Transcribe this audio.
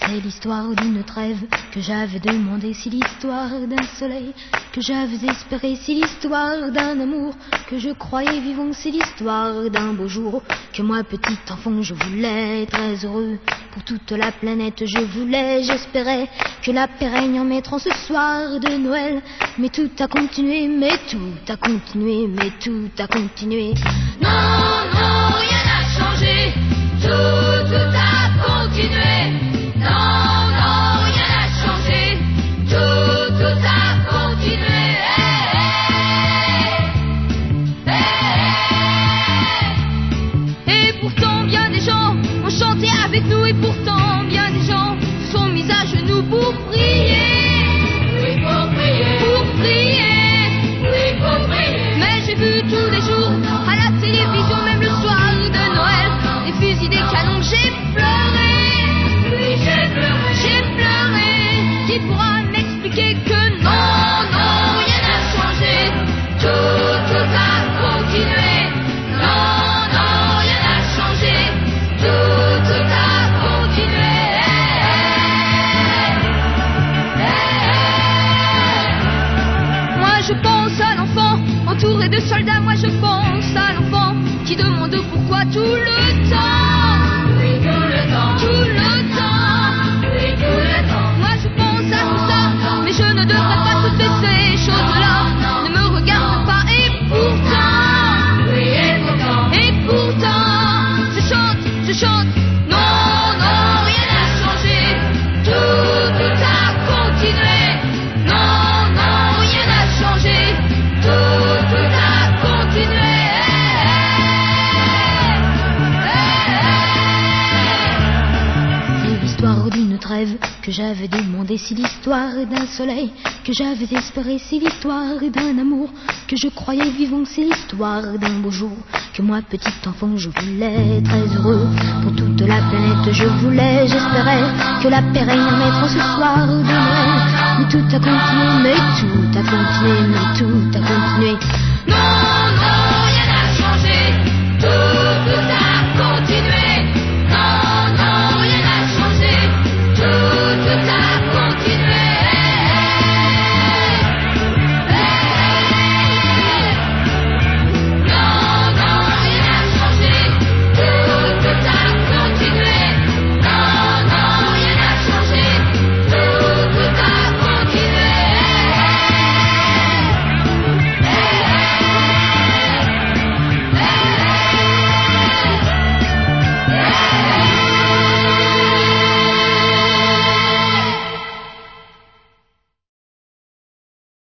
C'est l'histoire d'une trêve que j'avais demandé, c'est l'histoire d'un soleil que j'avais espéré, c'est l'histoire d'un amour que je croyais vivant, c'est l'histoire d'un beau jour que moi petit enfant je voulais très heureux pour toute la planète, je voulais, j'espérais que la paix règne en mettant ce soir de Noël. Mais tout a continué, mais tout a continué, mais tout a continué. Non, non, rien n'a changé, tout a continué. Non, non, rien n'a changé, tout a continué. Et pourtant bien des gens ont chanté avec nous, et pourtant bien des gens se sont mis à genoux pour prier. Oui, pour prier. Pour prier. Oui, pour prier. Mais j'ai vu tous les jours à la télévision, même le soir de Noël, des fusils, des canons, j'ai pleuré. Oui, j'ai pleuré. J'ai pleuré. Qui pourra m'expliquer que non, non, rien n'a changé, tout a continué. Non, non, rien n'a changé, tout a continué. Moi je pense à l'enfant entouré de soldats, moi je pense à l'enfant qui demande pourquoi tout le temps. Oui, tout le temps. Tout le temps. Oui, tout le temps. Moi je pense à tout ça, mais je ne devrais pas toutes ces choses-là. Ne me regarde pas et pourtant. Oui, et pourtant. Je chante. Non, non, rien n'a changé, tout a continué. Non, non, rien n'a changé, tout a continué. C'est l'histoire d'une trêve que j'avais demandé, c'est l'histoire d'un soleil que j'avais espéré, c'est l'histoire d'un amour que je croyais vivant, c'est l'histoire d'un beau jour que moi petit enfant je voulais très heureux pour toute la planète, je voulais, j'espérais que la paix règne en mettant ce soir de Noël. Mais tout a continué, mais tout a continué, mais tout a continué. Non,